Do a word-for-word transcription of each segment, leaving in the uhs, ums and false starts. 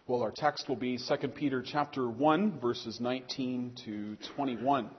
Well, our text will be Second Peter chapter one, verses nineteen to twenty-one.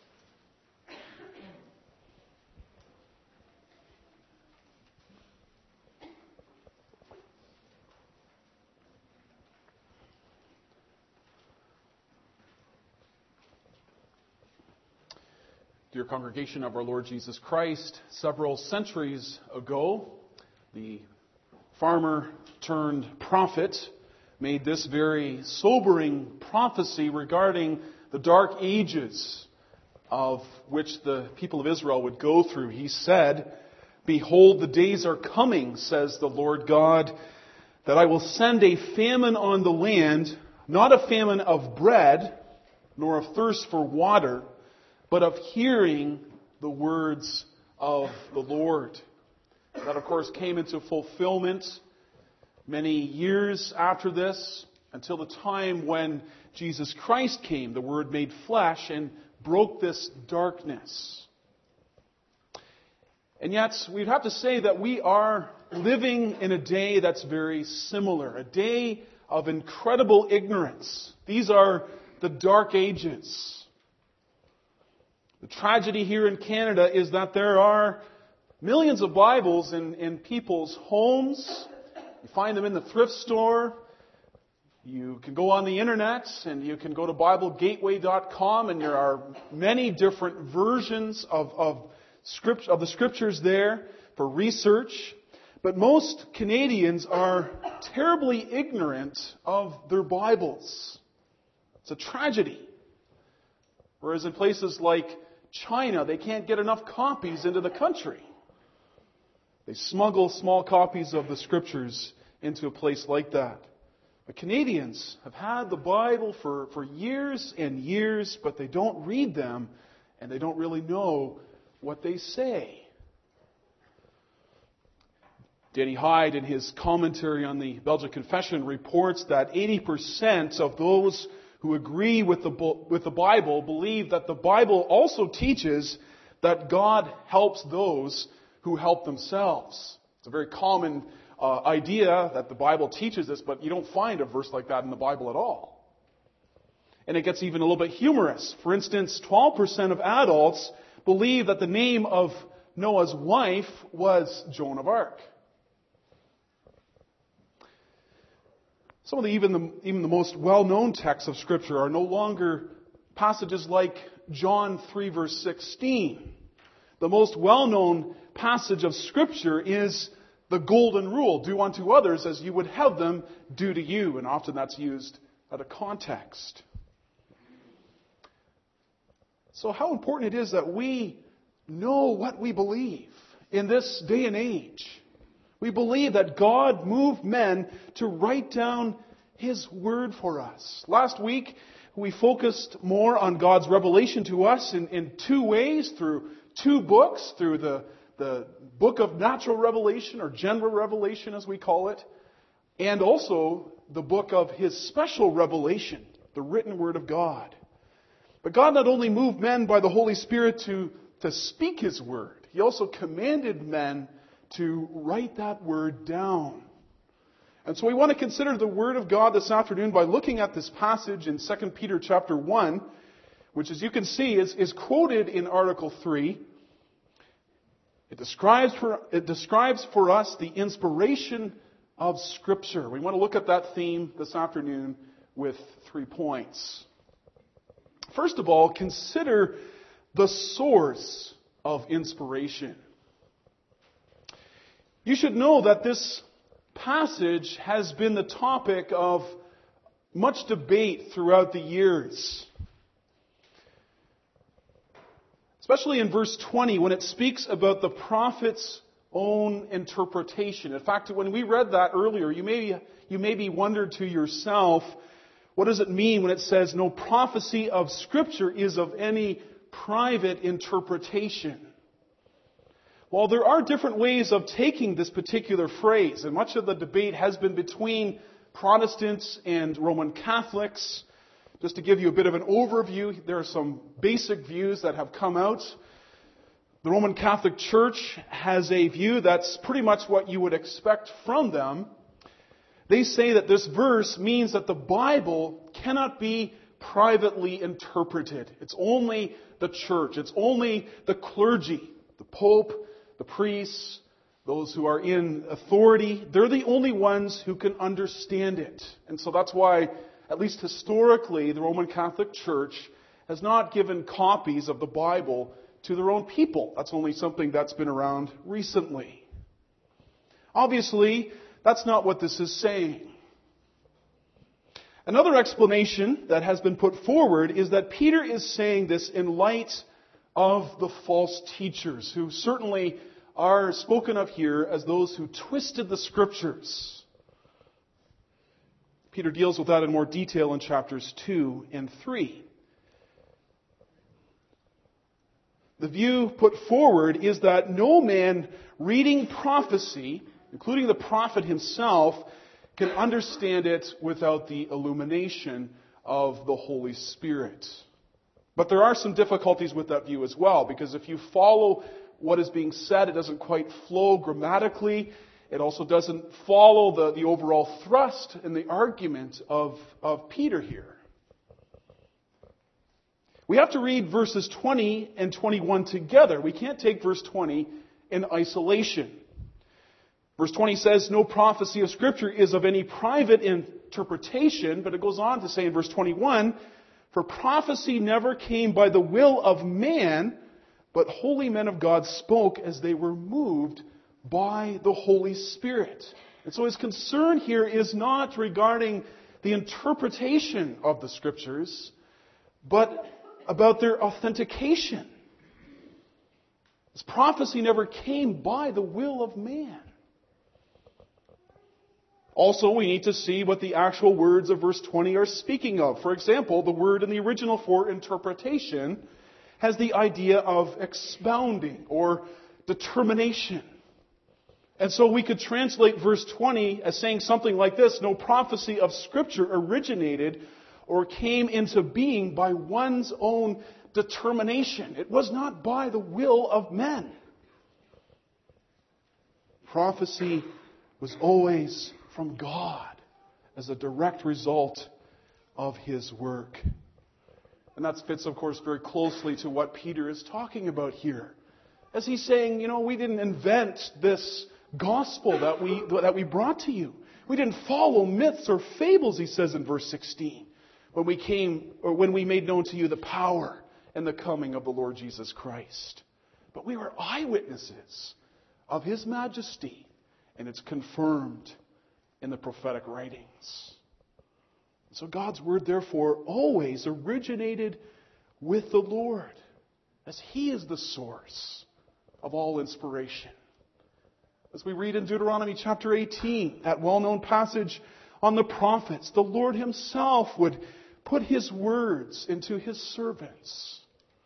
Dear congregation of our Lord Jesus Christ, several centuries ago, the farmer turned prophet made this very sobering prophecy regarding the dark ages of which the people of Israel would go through. He said, "Behold, the days are coming, says the Lord God, that I will send a famine on the land, not a famine of bread, nor of thirst for water, but of hearing the words of the Lord." That, of course, came into fulfillment many years after this, until the time when Jesus Christ came, the Word made flesh, and broke this darkness. And yet, we'd have to say that we are living in a day that's very similar, a day of incredible ignorance. These are the dark ages. The tragedy here in Canada is that there are millions of Bibles in, in people's homes. You find them in the thrift store. You can go on the internet and you can go to Bible Gateway dot com, and there are many different versions of, of, script, of the Scriptures there for research. But most Canadians are terribly ignorant of their Bibles. It's a tragedy. Whereas in places like China, they can't get enough copies into the country. They smuggle small copies of the Scriptures into a place like that. But Canadians have had the Bible for, for years and years, but they don't read them, and they don't really know what they say. Danny Hyde, in his commentary on the Belgic Confession, reports that eighty percent of those who agree with the, with the Bible believe that the Bible also teaches that God helps those who help themselves. It's a very common uh, idea that the Bible teaches this, but you don't find a verse like that in the Bible at all. And it gets even a little bit humorous. For instance, twelve percent of adults believe that the name of Noah's wife was Joan of Arc. Some of the even the even the most well-known texts of Scripture are no longer passages like John three verse sixteen. The most well-known passage of Scripture is the Golden Rule: do unto others as you would have them do to you. And often that's used out of context. So how important it is that we know what we believe in this day and age. We believe that God moved men to write down His Word for us. Last week, we focused more on God's revelation to us in, in two ways, through two books, through the, the book of natural revelation, or general revelation as we call it, and also the book of His special revelation, the written Word of God. But God not only moved men by the Holy Spirit to, to speak His Word, He also commanded men to write that Word down. And so we want to consider the Word of God this afternoon by looking at this passage in Second Peter chapter one, which, as you can see, is, is quoted in Article three. It describes, for, it describes for us the inspiration of Scripture. We want to look at that theme this afternoon with three points. First of all, consider the source of inspiration. You should know that this passage has been the topic of much debate throughout the years. Especially in verse twenty, when it speaks about the prophet's own interpretation. In fact, when we read that earlier, you may, you maybe wondered to yourself, what does it mean when it says, no prophecy of Scripture is of any private interpretation? Well, there are different ways of taking this particular phrase, and much of the debate has been between Protestants and Roman Catholics. Just to give you a bit of an overview, there are some basic views that have come out. The Roman Catholic Church has a view that's pretty much what you would expect from them. They say that this verse means that the Bible cannot be privately interpreted. It's only the church. It's only the clergy, the Pope, the priests, those who are in authority. They're the only ones who can understand it. And so that's why, at least historically, the Roman Catholic Church has not given copies of the Bible to their own people. That's only something that's been around recently. Obviously, that's not what this is saying. Another explanation that has been put forward is that Peter is saying this in light of the false teachers, who certainly are spoken of here as those who twisted the Scriptures. Peter deals with that in more detail in chapters two and three. The view put forward is that no man reading prophecy, including the prophet himself, can understand it without the illumination of the Holy Spirit. But there are some difficulties with that view as well, because if you follow what is being said, it doesn't quite flow grammatically. It also doesn't follow the, the overall thrust and the argument of, of Peter here. We have to read verses twenty and twenty-one together. We can't take verse twenty in isolation. Verse twenty says, no prophecy of Scripture is of any private interpretation, but it goes on to say in verse twenty-one, for prophecy never came by the will of man, but holy men of God spoke as they were moved by the Holy Spirit. And so his concern here is not regarding the interpretation of the Scriptures, but about their authentication. This prophecy never came by the will of man. Also, we need to see what the actual words of verse twenty are speaking of. For example, the word in the original for interpretation has the idea of expounding or determination. And so we could translate verse twenty as saying something like this: no prophecy of Scripture originated or came into being by one's own determination. It was not by the will of men. Prophecy was always from God as a direct result of His work. And that fits, of course, very closely to what Peter is talking about here. As he's saying, you know, we didn't invent this gospel that we, that we brought to you. We didn't follow myths or fables, he says in verse sixteen. When we came, or when we made known to you the power and the coming of the Lord Jesus Christ. But we were eyewitnesses of His majesty, and it's confirmed in the prophetic writings. So God's word, therefore, always originated with the Lord, as He is the source of all inspiration. As we read in Deuteronomy chapter eighteen, that well-known passage on the prophets, the Lord Himself would put His words into His servants.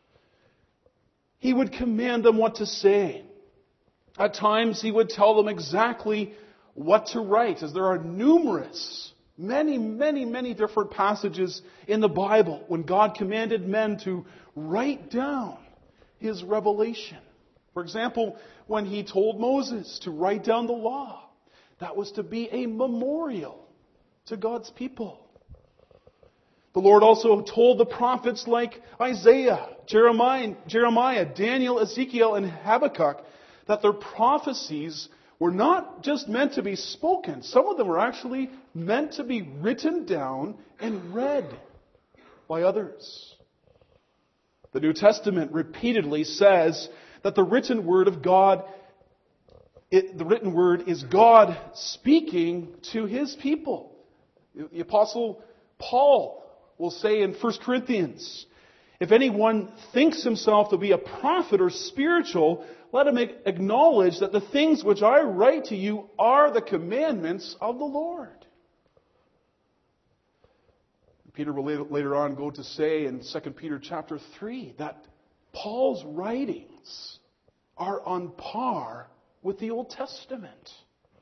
He would command them what to say. At times He would tell them exactly what to write, as there are numerous, many, many, many different passages in the Bible when God commanded men to write down His revelation. For example, when He told Moses to write down the law, that was to be a memorial to God's people. The Lord also told the prophets like Isaiah, Jeremiah, Jeremiah, Daniel, Ezekiel, and Habakkuk that their prophecies were not just meant to be spoken. Some of them were actually meant to be written down and read by others. The New Testament repeatedly says that the written word of God, it, the written word is God speaking to His people. The Apostle Paul will say in First Corinthians, if anyone thinks himself to be a prophet or spiritual, let him acknowledge that the things which I write to you are the commandments of the Lord. Peter will later on go to say in Second Peter chapter three that Paul's writings are on par with the Old Testament,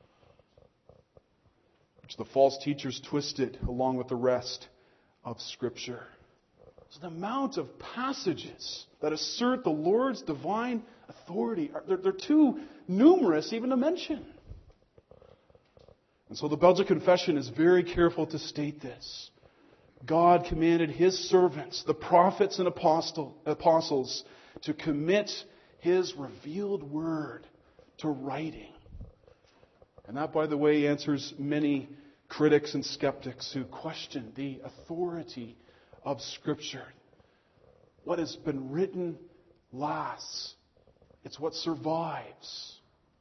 which the false teachers twisted along with the rest of Scripture. So the amount of passages that assert the Lord's divine authority, are, they're, they're too numerous even to mention. And so the Belgic Confession is very careful to state this. God commanded His servants, the prophets and apostle, apostles, to commit His revealed word to writing. And that, by the way, answers many critics and skeptics who question the authority of Scripture. What has been written lasts. It's what survives.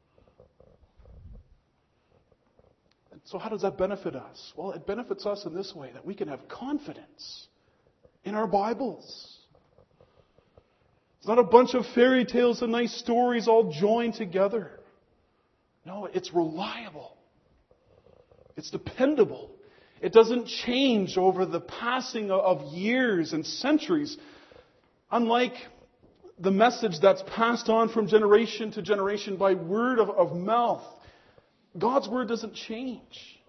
And so how does that benefit us? Well, it benefits us in this way, that we can have confidence in our Bibles. It's not a bunch of fairy tales and nice stories all joined together. No, it's reliable. It's dependable. It doesn't change over the passing of years and centuries. Unlike the message that's passed on from generation to generation by word of, of mouth, God's word doesn't change.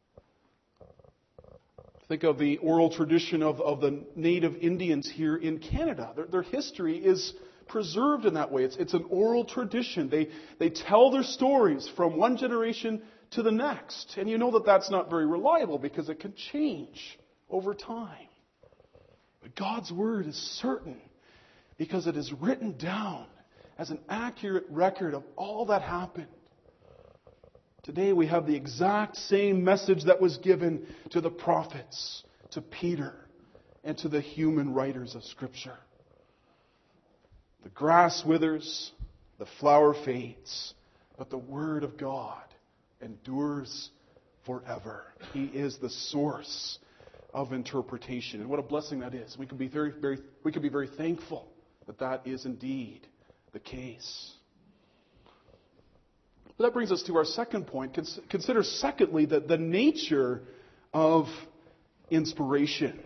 Think of the oral tradition of, of the native Indians here in Canada. Their, their history is preserved in that way. It's, it's an oral tradition. They, they tell their stories from one generation to the next. And you know that that's not very reliable because it can change over time. But God's word is certain because it is written down as an accurate record of all that happened. Today we have the exact same message that was given to the prophets, to Peter, and to the human writers of Scripture. The grass withers, the flower fades, but the Word of God endures forever. He is the source of interpretation. And what a blessing that is. We can be very, very, we can be very thankful that that is indeed the case. But that brings us to our second point. Consider, secondly, the, the nature of inspiration.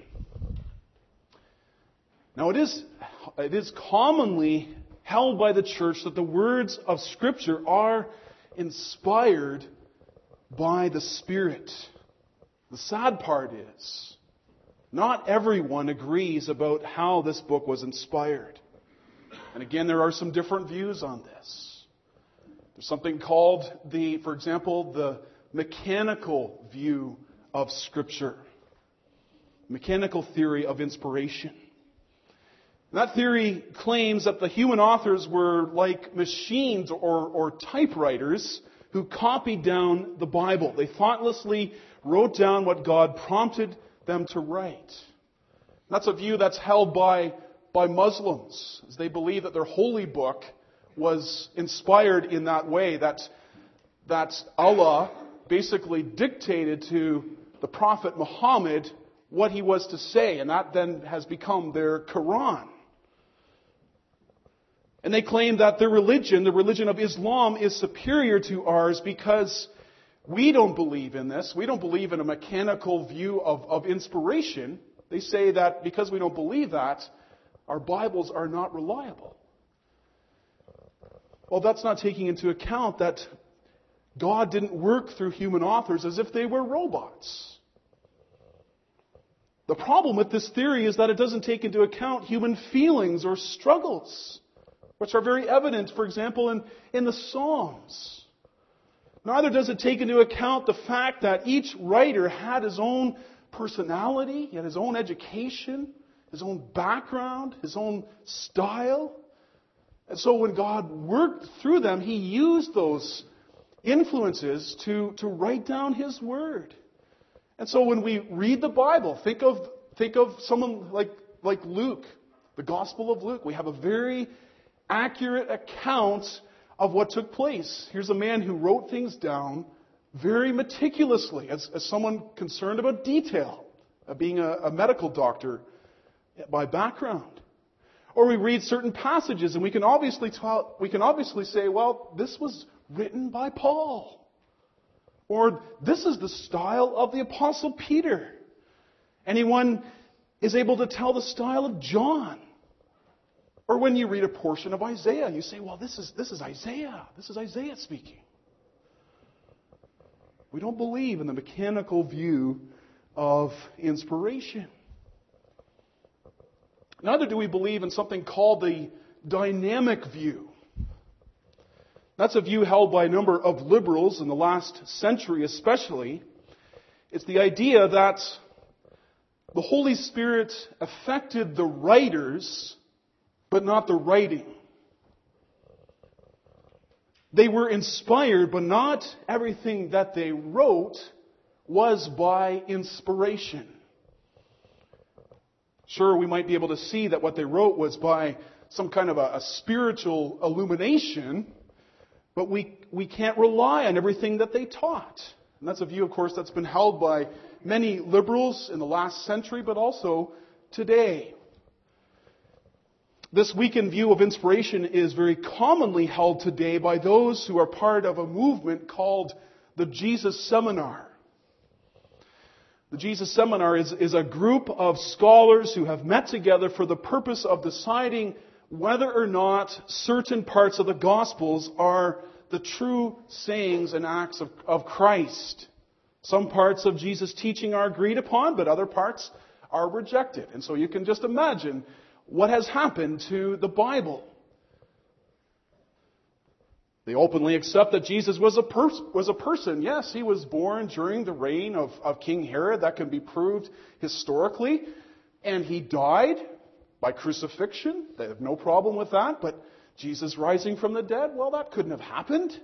Now, it is, it is commonly held by the church that the words of Scripture are inspired by the Spirit. The sad part is, not everyone agrees about how this book was inspired. And again, there are some different views on this. There's something called the, for example, the mechanical view of Scripture. Mechanical theory of inspiration. And that theory claims that the human authors were like machines or, or typewriters who copied down the Bible. They thoughtlessly wrote down what God prompted them to write. That's a view that's held by, by Muslims, as they believe that their holy book was inspired in that way, that, that Allah basically dictated to the Prophet Muhammad what he was to say, and that then has become their Quran. And they claim that their religion, the religion of Islam, is superior to ours because we don't believe in this. We don't believe in a mechanical view of, of inspiration. They say that because we don't believe that, our Bibles are not reliable. Well, that's not taking into account that God didn't work through human authors as if they were robots. The problem with this theory is that it doesn't take into account human feelings or struggles, which are very evident, for example, in, in the Psalms. Neither does it take into account the fact that each writer had his own personality, he had his own education, his own background, his own style. And so when God worked through them, He used those influences to, to write down His Word. And so when we read the Bible, think of, think of someone like, like Luke, the Gospel of Luke. We have a very accurate account of what took place. Here's a man who wrote things down very meticulously, as, as someone concerned about detail, uh, being a, a medical doctor by background. Or we read certain passages and we can obviously tell, we can obviously say, well, this was written by Paul. Or this is the style of the Apostle Peter. Anyone is able to tell the style of John. Or when you read a portion of Isaiah, you say, well, this is, this is Isaiah. This is Isaiah speaking. We don't believe in the mechanical view of inspiration. Neither do we believe in something called the dynamic view. That's a view held by a number of liberals in the last century especially. It's the idea that the Holy Spirit affected the writers, but not the writing. They were inspired, but not everything that they wrote was by inspiration. Sure, we might be able to see that what they wrote was by some kind of a, a spiritual illumination, but we, we can't rely on everything that they taught. And that's a view, of course, that's been held by many liberals in the last century, but also today. This weakened view of inspiration is very commonly held today by those who are part of a movement called the Jesus Seminar. The Jesus Seminar is, is a group of scholars who have met together for the purpose of deciding whether or not certain parts of the Gospels are the true sayings and acts of, of Christ. Some parts of Jesus' teaching are agreed upon, but other parts are rejected. And so you can just imagine what has happened to the Bible. They openly accept that Jesus was a, pers- was a person. Yes, he was born during the reign of, of King Herod. That can be proved historically. And he died by crucifixion. They have no problem with that. But Jesus rising from the dead, well, that couldn't have happened.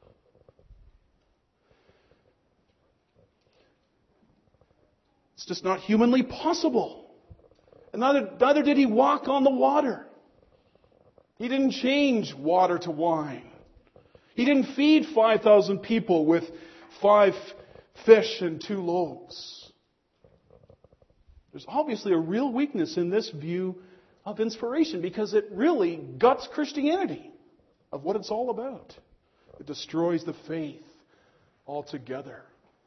It's just not humanly possible. And neither, neither did he walk on the water. He didn't change water to wine. He didn't feed five thousand people with five fish and two loaves. There's obviously a real weakness in this view of inspiration because it really guts Christianity of what it's all about. It destroys the faith altogether.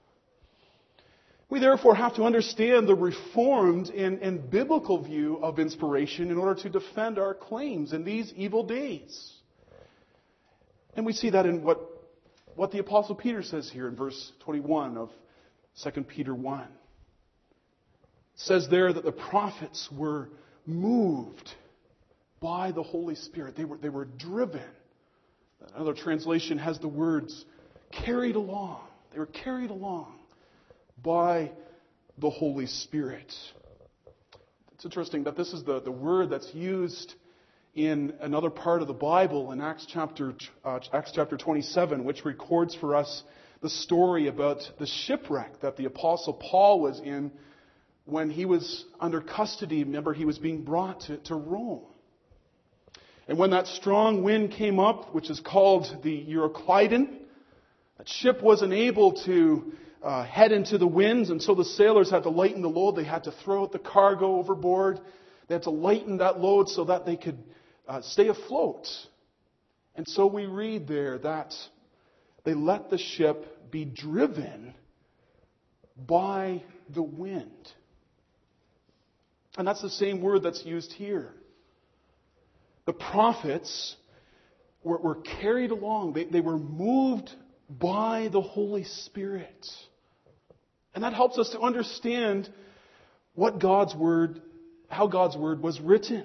We therefore have to understand the Reformed and, and biblical view of inspiration in order to defend our claims in these evil days. And we see that in what, what the Apostle Peter says here in verse twenty-one of Second Peter one. It says there that the prophets were moved by the Holy Spirit. They were, they were driven. Another translation has the words carried along. They were carried along by the Holy Spirit. It's interesting that this is the, the word that's used in another part of the Bible in Acts chapter uh, Acts chapter twenty-seven, which records for us the story about the shipwreck that the Apostle Paul was in when he was under custody. Remember, he was being brought to, to Rome. And when that strong wind came up, which is called the Euroclydon, that ship wasn't able to uh, head into the winds, and so the sailors had to lighten the load. They had to throw out the cargo overboard. They had to lighten that load so that they could uh, stay afloat. And so we read there that they let the ship be driven by the wind. And that's the same word that's used here. The prophets were, were carried along. They, they were moved by the Holy Spirit. And that helps us to understand what God's Word, how God's Word was written.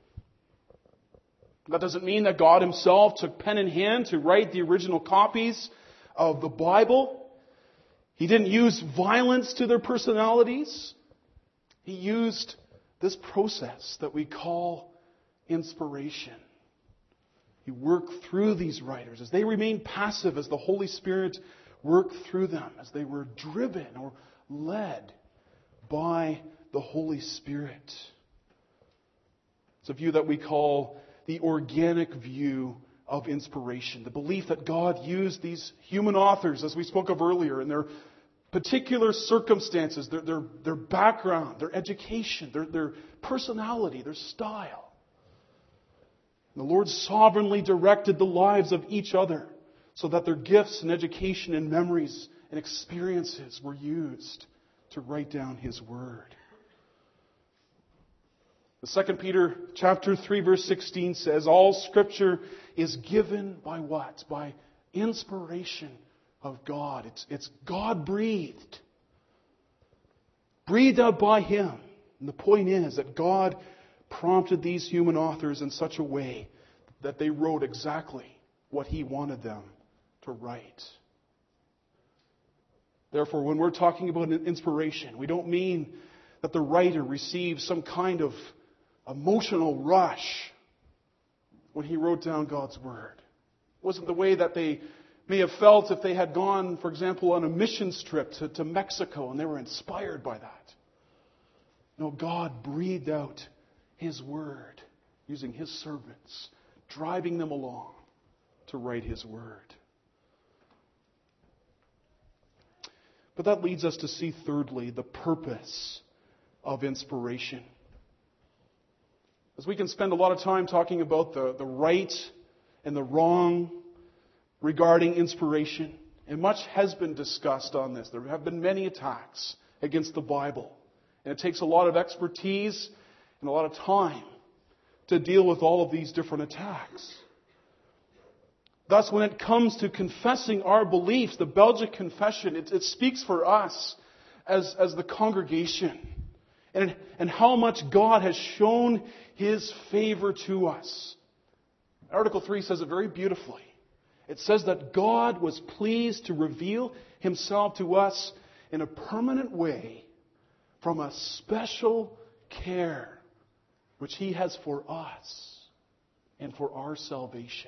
That doesn't mean that God Himself took pen in hand to write the original copies of the Bible. He didn't use violence to their personalities. He used this process that we call inspiration. He worked through these writers as they remained passive, as the Holy Spirit worked through them, as they were driven or led by the Holy Spirit. It's a view that we call the organic view of inspiration. The belief that God used these human authors, as we spoke of earlier, in their particular circumstances, their, their, their background, their education, their, their personality, their style. And the Lord sovereignly directed the lives of each other so that their gifts and education and memories and experiences were used to write down His Word. The Second Peter chapter three verse sixteen says, all Scripture is given by what? By inspiration of God. It's, it's God-breathed. Breathed out by Him. And the point is that God prompted these human authors in such a way that they wrote exactly what He wanted them to write. Therefore, when we're talking about an inspiration, we don't mean that the writer received some kind of emotional rush when he wrote down God's Word. It wasn't the way that they may have felt if they had gone, for example, on a missions trip to, to Mexico and they were inspired by that. No, God breathed out His Word using His servants, driving them along to write His Word. But that leads us to see, thirdly, the purpose of inspiration. As we can spend a lot of time talking about the, the right and the wrong regarding inspiration, and much has been discussed on this. There have been many attacks against the Bible, and it takes a lot of expertise and a lot of time to deal with all of these different attacks. Thus, when it comes to confessing our beliefs, the Belgic Confession, it, it speaks for us as, as the congregation and, and how much God has shown His favor to us. Article three says it very beautifully. It says that God was pleased to reveal Himself to us in a permanent way from a special care which He has for us and for our salvation.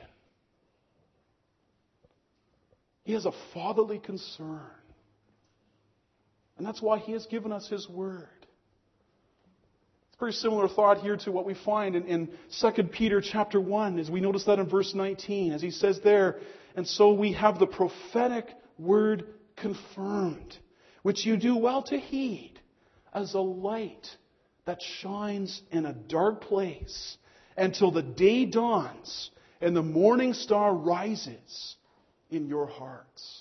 He has a fatherly concern. And that's why He has given us His Word. It's a very similar thought here to what we find in, in Second Peter chapter one, as we notice that in verse nineteen, as he says there, and so we have the prophetic word confirmed, which you do well to heed, as a light that shines in a dark place until the day dawns and the morning star rises in your hearts.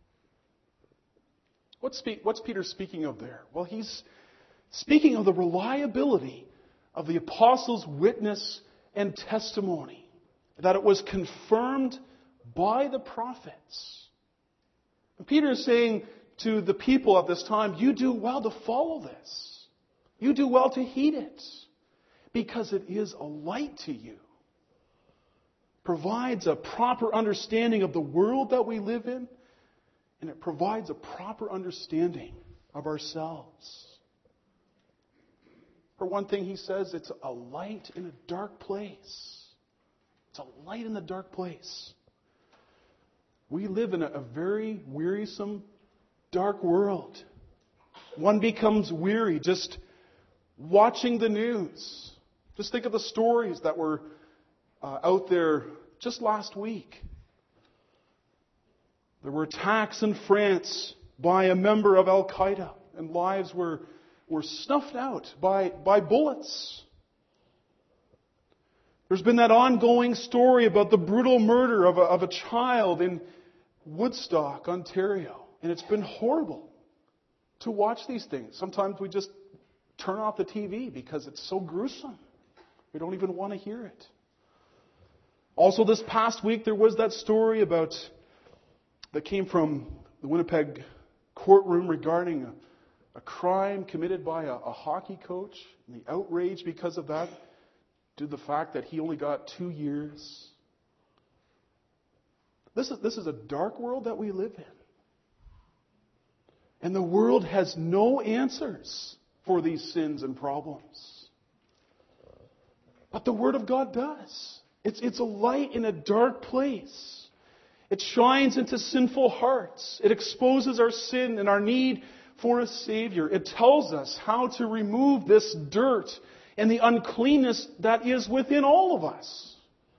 What's, spe- what's Peter speaking of there? Well, he's speaking of the reliability of the apostles' witness and testimony, that it was confirmed by the prophets. And Peter is saying to the people at this time, you do well to follow this. You do well to heed it, because it is a light to you. Provides a proper understanding of the world that we live in, and it provides a proper understanding of ourselves. For one thing, he says it's a light in a dark place. It's a light in the dark place. We live in a, a very wearisome, dark world. One becomes weary just watching the news. Just think of the stories that were Uh, out there just last week. There were attacks in France by a member of Al-Qaeda, and lives were, were snuffed out by, by bullets. There's been that ongoing story about the brutal murder of a, of a child in Woodstock, Ontario. And it's been horrible to watch these things. Sometimes we just turn off the T V because it's so gruesome. We don't even want to hear it. Also, this past week, there was that story about that came from the Winnipeg courtroom regarding a, a crime committed by a, a hockey coach, and the outrage because of that, due to the fact that he only got two years. This is this is a dark world that we live in, and the world has no answers for these sins and problems, but the Word of God does. It's, it's a light in a dark place. It shines into sinful hearts. It exposes our sin and our need for a Savior. It tells us how to remove this dirt and the uncleanness that is within all of us.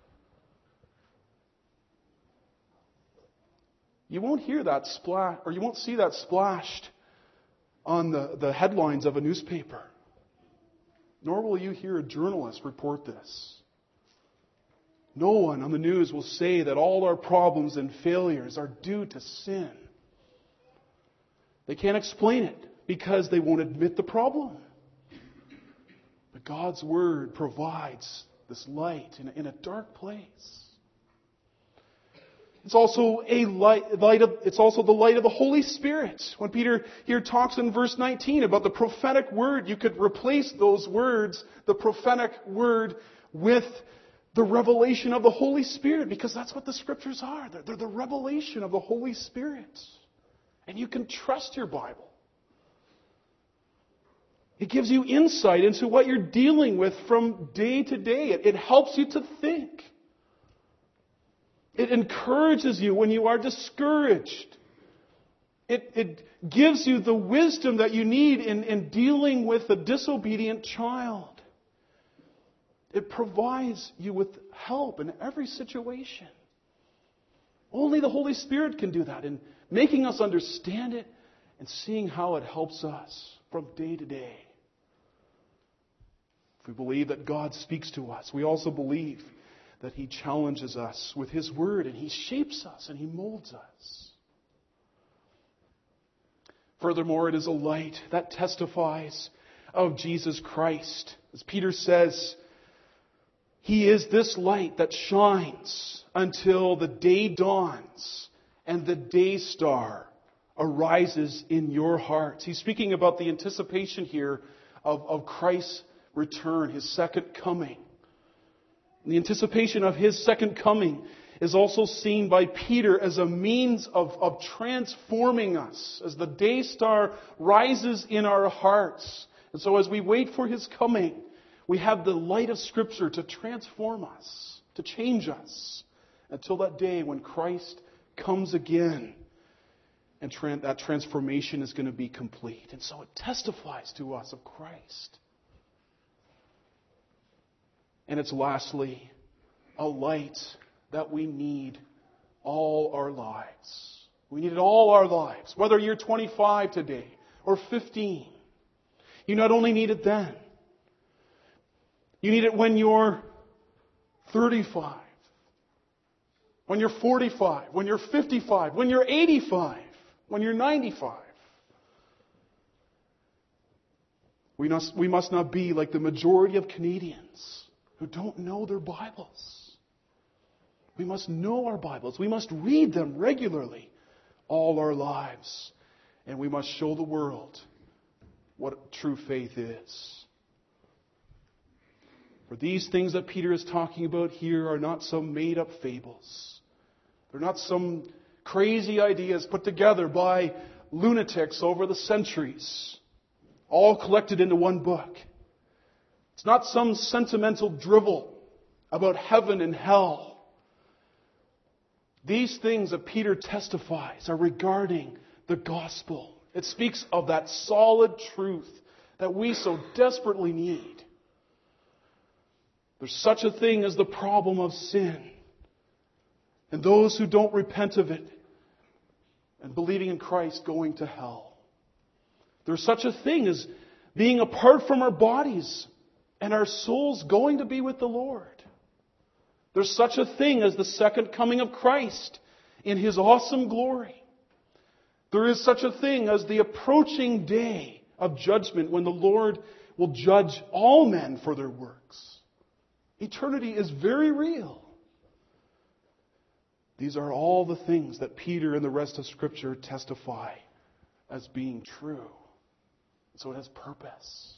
You won't hear that splash, or you won't see that splashed on the, the headlines of a newspaper. Nor will you hear a journalist report this. No one on the news will say that all our problems and failures are due to sin. They can't explain it because they won't admit the problem. But God's Word provides this light in a, in a dark place. It's also a light, light of, it's also the light of the Holy Spirit. When Peter here talks in verse nineteen about the prophetic word, you could replace those words, the prophetic word, with the revelation of the Holy Spirit, because that's what the Scriptures are. They're, they're the revelation of the Holy Spirit. And you can trust your Bible. It gives you insight into what you're dealing with from day to day. It, it helps you to think. It encourages you when you are discouraged. It, it gives you the wisdom that you need in, in dealing with a disobedient child. It provides you with help in every situation. Only the Holy Spirit can do that in making us understand it and seeing how it helps us from day to day. If we believe that God speaks to us, we also believe that He challenges us with His Word and He shapes us and He molds us. Furthermore, it is a light that testifies of Jesus Christ. As Peter says, He is this light that shines until the day dawns and the day star arises in your hearts. He's speaking about the anticipation here of, of Christ's return, His second coming. And the anticipation of His second coming is also seen by Peter as a means of, of transforming us as the day star rises in our hearts. And so as we wait for His coming, we have the light of Scripture to transform us, to change us, until that day when Christ comes again. And tra- that transformation is going to be complete. And so it testifies to us of Christ. And it's lastly a light that we need all our lives. We need it all our lives. Whether you're twenty-five today or fifteen. You not only need it then. You need it when you're thirty-five. When you're forty-five. When you're fifty-five. When you're eighty-five. When you're ninety-five. We must, we must not be like the majority of Canadians who don't know their Bibles. We must know our Bibles. We must read them regularly all our lives. And we must show the world what true faith is. For these things that Peter is talking about here are not some made-up fables. They're not some crazy ideas put together by lunatics over the centuries, all collected into one book. It's not some sentimental drivel about heaven and hell. These things that Peter testifies are regarding the gospel. It speaks of that solid truth that we so desperately need. There's such a thing as the problem of sin. And those who don't repent of it and believing in Christ going to hell. There's such a thing as being apart from our bodies and our souls going to be with the Lord. There's such a thing as the second coming of Christ in His awesome glory. There is such a thing as the approaching day of judgment when the Lord will judge all men for their works. Eternity is very real. These are all the things that Peter and the rest of Scripture testify as being true. So it has purpose.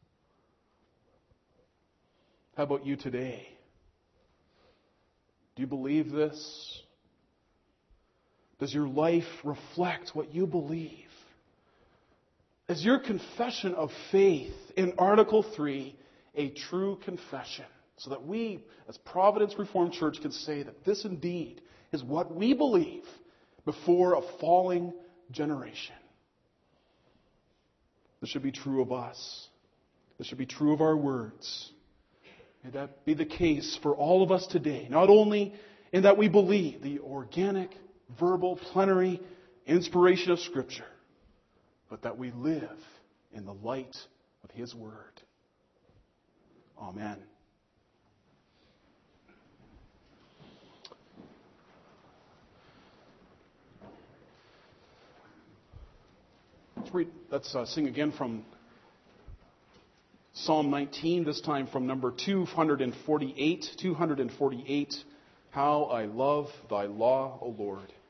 How about you today? Do you believe this? Does your life reflect what you believe? Is your confession of faith in Article three a true confession? So that we, as Providence Reformed Church, can say that this indeed is what we believe before a falling generation. This should be true of us. This should be true of our words. May that be the case for all of us today. Not only in that we believe the organic, verbal, plenary inspiration of Scripture, but that we live in the light of His Word. Amen. Let's read. Let's uh, sing again from Psalm nineteen, this time from number two forty-eight. two forty-eight. How I love thy law, O Lord.